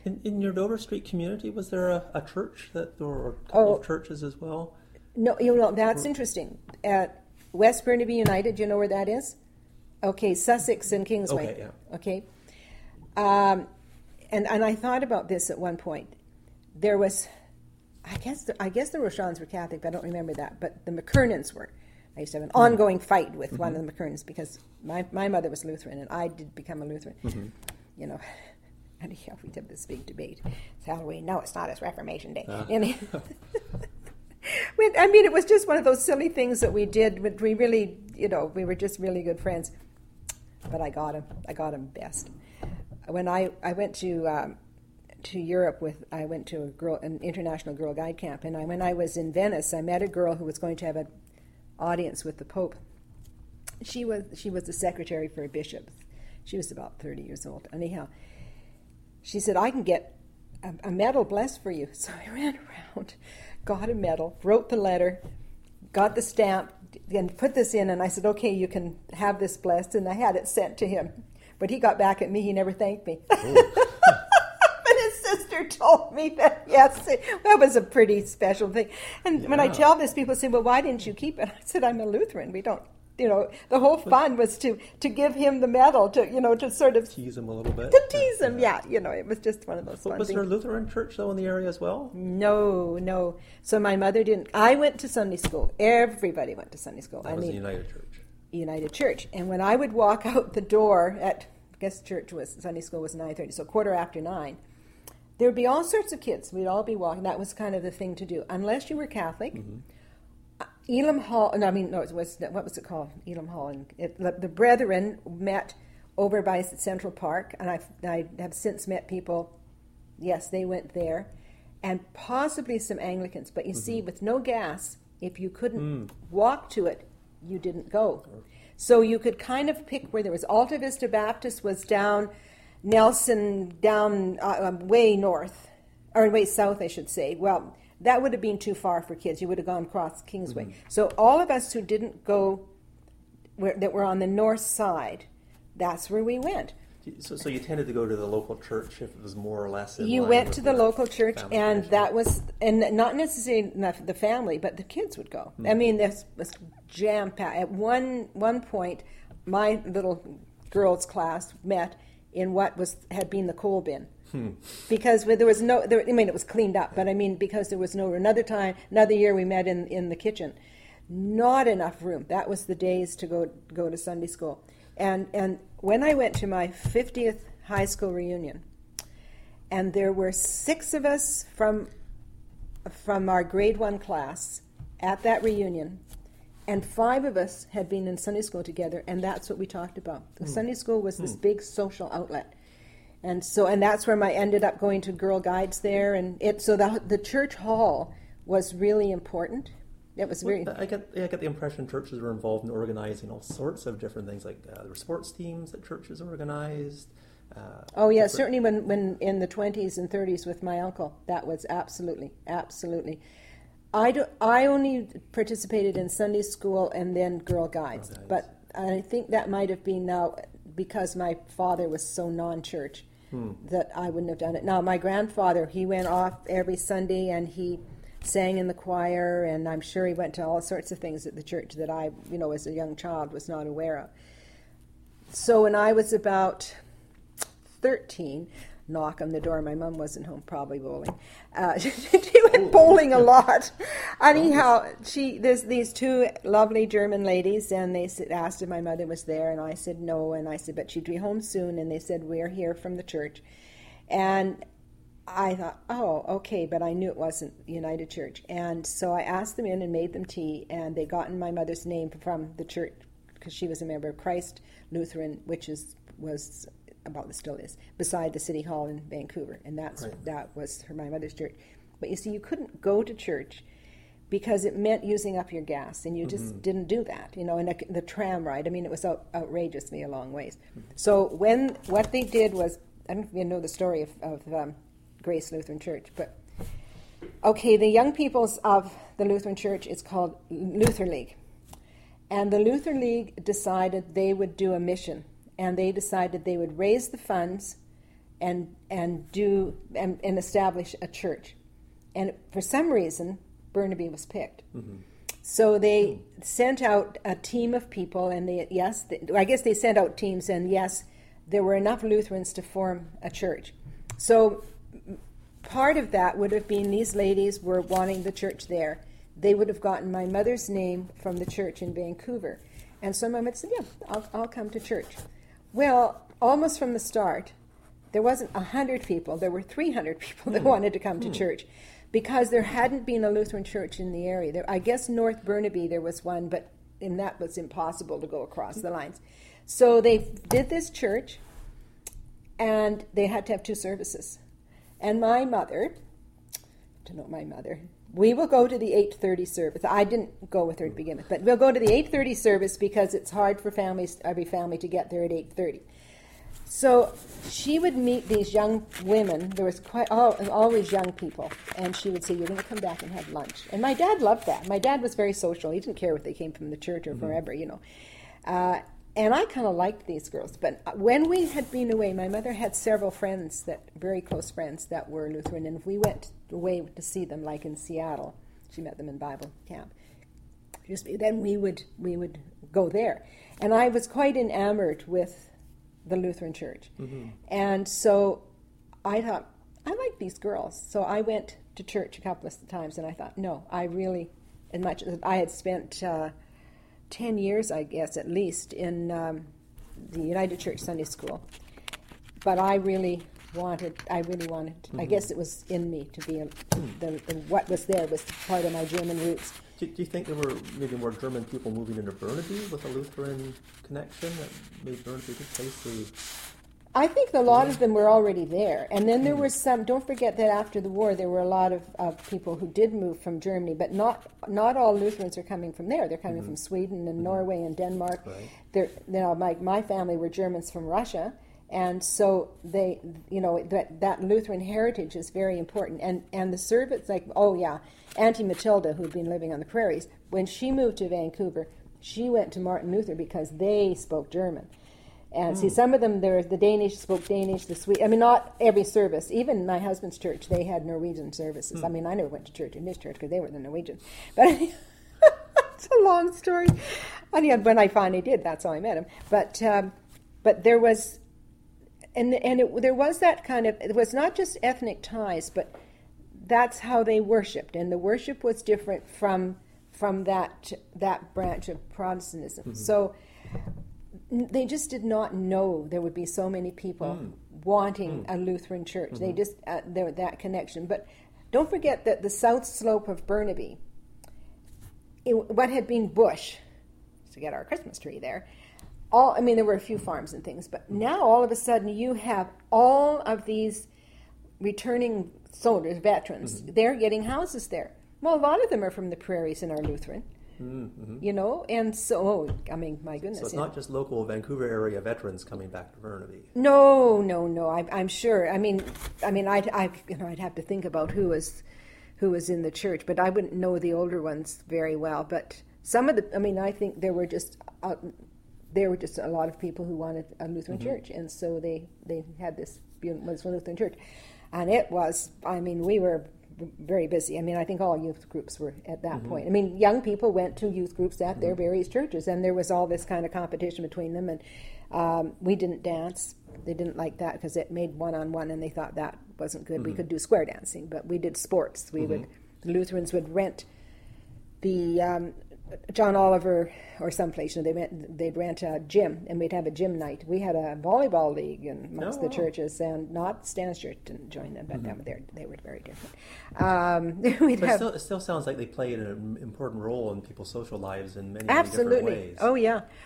In your Dover Street community, was there a church or a couple of churches as well? No, that's interesting. At West Burnaby United, do you know where that is? Okay, Sussex and Kingsway. Okay, yeah. Okay. And I thought about this at one point. There was, I guess the Rochons were Catholic, but I don't remember that. But the McKernans were. I used to have an ongoing fight with one of the McKernans because my mother was Lutheran and I did become a Lutheran. Mm-hmm. You know, and we had this big debate. It's Halloween. No, it's not. It's Reformation Day. I mean, it was just one of those silly things that we did. But we really, we were just really good friends. But I got him best. When I went to Europe I went to an international Girl Guide camp, and when I was in Venice, I met a girl who was going to have an audience with the Pope. She was the secretary for a bishop. She was about 30 years old. Anyhow, she said, I can get a medal blessed for you. So I ran around, got a medal, wrote the letter, got the stamp, and put this in, and I said, okay, you can have this blessed, and I had it sent to him. But he got back at me, he never thanked me. But his sister told me that, yes, that was a pretty special thing. And when I tell this, people say, well, why didn't you keep it? I said, I'm a Lutheran. We don't, the whole fun was to give him the medal, to sort of... Tease him a little bit. To tease him, yeah. It was just one of those fun Was things. there a Lutheran church, though, in the area as well? No. So my mother didn't... I went to Sunday school. Everybody went to Sunday school. That was the United Church. United Church. And when I would walk out the door at... I guess Sunday school was 9:30, so 9:15. There would be all sorts of kids. We'd all be walking. That was kind of the thing to do. Unless you were Catholic... Mm-hmm. Elam Hall, what was it called? Elam Hall. And the Brethren met over by Central Park, and I have since met people, yes, they went there, and possibly some Anglicans. But you see, with no gas, if you couldn't walk to it, you didn't go. So you could kind of pick where there was. Alta Vista Baptist was down, Nelson down way north, or way south, I should say. Well, that would have been too far for kids. You would have gone across Kingsway. Mm-hmm. So all of us who didn't go, that were on the north side, that's where we went. So you tended to go to the local church if it was more or less in You line went with to the local church, and tradition. that was, and not necessarily the family, but the kids would go. Mm-hmm. I mean, this was jam-packed. At one point, my little girls' class met in what had been the coal bin. Because there was it was cleaned up, but because there was another year we met in the kitchen. Not enough room. That was the days to go to Sunday school. And when I went to my 50th high school reunion, and there were 6 of us from our grade 1 class at that reunion, and 5 of us had been in Sunday school together, and that's what we talked about. The Sunday school was this big social outlet. And that's where I ended up going to Girl Guides there, and the church hall was really important. It was very. I get the impression churches were involved in organizing all sorts of different things, like there were sports teams that churches organized. Certainly when in the 20s and 30s with my uncle, that was absolutely. I only participated in Sunday school and then Girl Guides, but I think that might have been now because my father was so non-church. That I wouldn't have done it. Now, my grandfather, he went off every Sunday and he sang in the choir, and I'm sure he went to all sorts of things at the church that I, as a young child was not aware of. So when I was about 13, knock on the door, my mom wasn't home, probably bowling. She went bowling a lot. Anyhow, there's these 2 lovely German ladies, and they asked if my mother was there, and I said no, and I said, but she'd be home soon, and they said, we're here from the church. And I thought, oh, okay, but I knew it wasn't United Church. And so I asked them in and made them tea, and they gotten my mother's name from the church, because she was a member of Christ Lutheran, which was still is, beside the City Hall in Vancouver, and that was my mother's church. But you see, you couldn't go to church because it meant using up your gas, and you just didn't do that, and the tram ride, it was outrageously a long ways. So what they did was, I don't even know the story of Grace Lutheran Church, but okay, the young peoples of the Lutheran Church is called Luther League, and the Luther League decided they would do a mission. And they decided they would raise the funds and do and establish a church. And for some reason, Burnaby was picked. Mm-hmm. So they sent out a team of people, and I guess they sent out teams, and yes, there were enough Lutherans to form a church. So part of that would have been these ladies were wanting the church there. They would have gotten my mother's name from the church in Vancouver. And so my mother said, yeah, I'll come to church. Well, almost from the start, there wasn't 100 people. There were 300 people that wanted to come to church, because there hadn't been a Lutheran church in the area. I guess North Burnaby there was one, but that was impossible to go across the lines. So they did this church, and they had to have 2 services. And my mother, we will go to the 8:30 service. I didn't go with her to begin with, but we'll go to the 8:30 service because it's hard for every family to get there at 8:30. So she would meet these young women. There was always young people, and she would say, "You're going to come back and have lunch." And my dad loved that. My dad was very social. He didn't care if they came from the church or wherever, And I kind of liked these girls. But when we had been away, my mother had several friends, very close friends, that were Lutheran, and if we went away to see them, like in Seattle, she met them in Bible camp. Then we would go there, and I was quite enamored with the Lutheran Church, and so I thought, I like these girls. So I went to church a couple of times, and I thought, no, I really, as much as I had spent 10 years, I guess, at least, in the United Church Sunday School, but I really wanted, I guess it was in me to be, what was there was part of my German roots. Do you think there were maybe more German people moving into Burnaby with a Lutheran connection that made Burnaby a good place to... I think a lot of them were already there. And then there were some, don't forget that after the war there were a lot of people who did move from Germany, but not all Lutherans are coming from there. They're coming from Sweden and Norway and Denmark. Right. My family were Germans from Russia, and so they, that Lutheran heritage is very important. And the servants, Auntie Matilda, who'd been living on the prairies, when she moved to Vancouver, she went to Martin Luther because they spoke German. And see, some of them, the Danish spoke Danish, the Swedish. I mean, not every service. Even my husband's church, they had Norwegian services. I mean, I never went to church in his church because they were the Norwegians. But it's a long story. And when I finally did, that's how I met him. But there was, there was that kind of. It was not just ethnic ties, but that's how they worshipped, and the worship was different from that branch of Protestantism. So they just did not know there would be so many people wanting a Lutheran church. They just there that connection. But don't forget that the south slope of Burnaby, what had been bush, to get our Christmas tree there. There were a few farms and things, but now all of a sudden you have all of these returning soldiers, veterans. They're getting houses there. Well, a lot of them are from the prairies and are Lutheran. And so, my goodness. So it's not just local Vancouver area veterans coming back to Burnaby. No. I'm sure. I'd have to think about who was in the church, but I wouldn't know the older ones very well. But some of the, I think there were just a lot of people who wanted a Lutheran church, and so they had this beautiful Lutheran church, and it was. We were very busy. I think all youth groups were at that point. Young people went to youth groups at their various churches, and there was all this kind of competition between them, and we didn't dance. They didn't like that because it made one-on-one, and they thought that wasn't good. We could do square dancing, but we did sports. The Lutherans would rent the John Oliver or someplace, they'd rent a gym, and we'd have a gym night. We had a volleyball league amongst the churches, and not Stan's church didn't join them, but they were very different. It still sounds like they played an important role in people's social lives in many different ways. Oh, yeah.